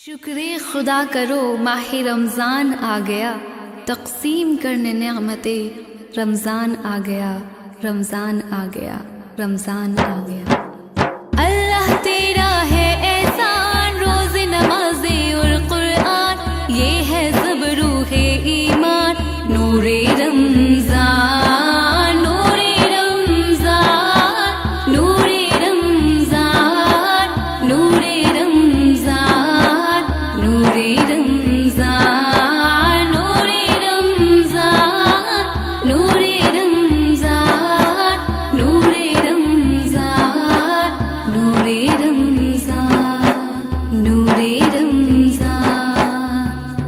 شکر خدا کرو ماہ رمضان آ گیا، تقسیم کرنے نعمتیں رمضان آ گیا، رمضان آ گیا، رمضان آ گیا۔ اللہ تیرا ہے احسان، روز نماز اور قرآن، یہ ہے سب روح ایمان، نور رمضان، نور رمضان، نور رمضان، نور رمضان، نور رمضان، نور رمضان، نور رمضان، نور رمضان، نور رمضان، نور رمضان۔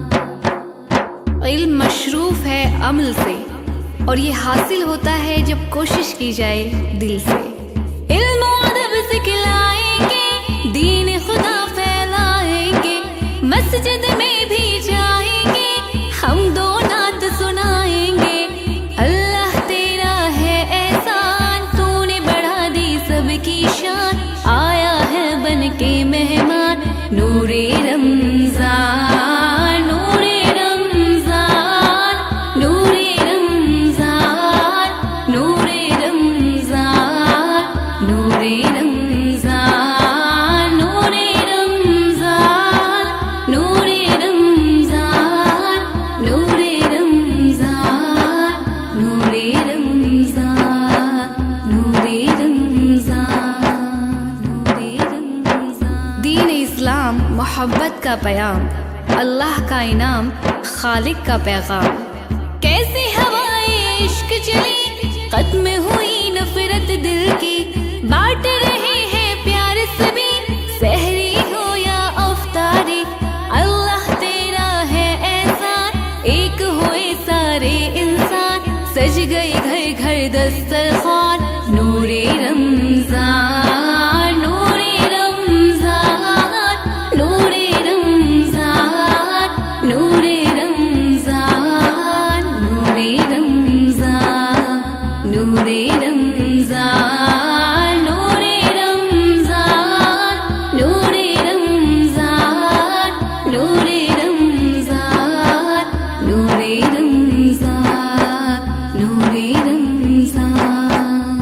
علم مشروف ہے عمل سے، اور یہ حاصل ہوتا ہے جب کوشش کی جائے دل سے۔ علم و ادب سکھلائیں گے، دین خدا پھیلائیں گے، مسجد میں بھی جائیں گے، ہم دو نعت سنائیں گے۔ اللہ تیرا ہے احسان، تو نے بڑھا دی سب کی شان، آیا ہے بن کے مہمان، نور رمضان، نور رمضان، نور رمضان، نور رمضان، نور رمضان، نور رمضان، نور رمضان، نور رمضان، نور رمضان، نور رمضان۔ دین اسلام محبت کا پیام، اللہ کا انعام، خالق کا پیغام۔ کیسے ہوائے عشق چلی، ختم ہوئی نفرت دل کی، بانٹ رہے ہیں پیار سبھی، سحری ہو یا افطاری، اللہ تیرا ہے احسان، ایک ہوئے سارے انسان، سج گئے گھر گھر دسترخوان، نور رمضان، نور رمضان، نور رمضان، نور رمضان، نور رمضان، نور رمضان، نور رمضان، نور رمضان، نور رمضان، نور رمضان، نور رمضان۔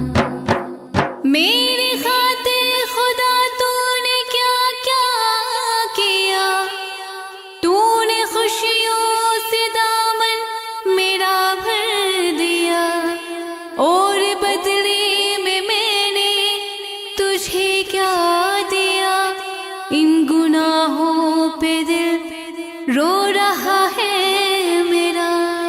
میری خاطر خدا تو نے کیا کیا کیا، تو نے خوشیوں سے دامن میرا بھر دیا، اور بدلے میں نے تجھے کیا دیا، ان گناہوں پہ دل رو رہا ہے میرا،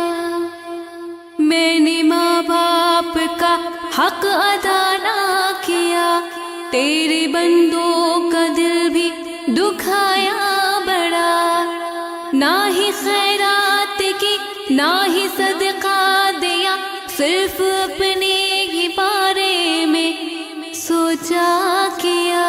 میں نے ماں باپ کا حق ادا نہ کیا، تیرے بندوں کا دل بھی دکھایا بڑا، نہ ہی خیرات کی نہ ہی صدقہ دیا، صرف اپنے ہی بارے میں سوچا کیا،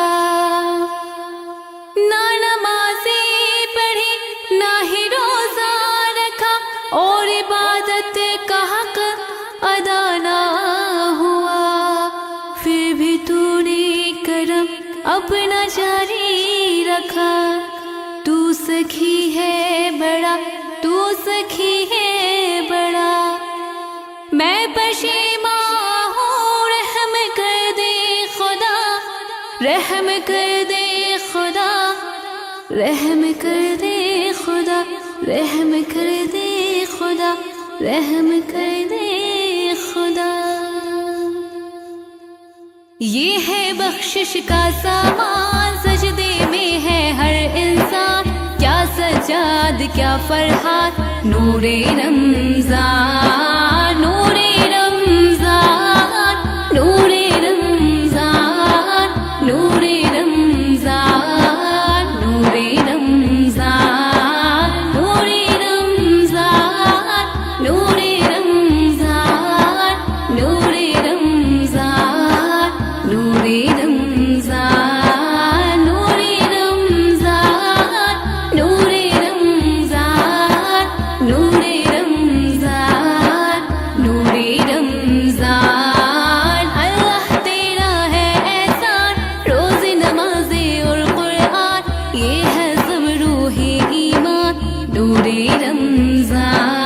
نہ نمازیں پڑھی نہ ہی روزہ رکھا، اور عبادت کا حق ادا نہ ہوا، پھر بھی تو نے کرم اپنا جاری رکھا، تو سخی ہے بڑا، تو سخی ہے بڑا، میں پشیماں ہوں، رحم کر دے خدا، رحم کر دے خدا، رحم کر دے خدا، رحم کر دے خدا، رحم کر دے خدا۔ یہ ہے بخشش کا سامان، سجدے میں ہے ہر انسان، کیا سجاد کیا فرحات، نور رمضان، نور رمضان، نور رمضان، نور رمضان، نور رمضان، نور رمضان، نور رمضان، نور رمضان، نور رمضان، نور رمضان، نور رمضان، نور رمضان، نور نور رمضان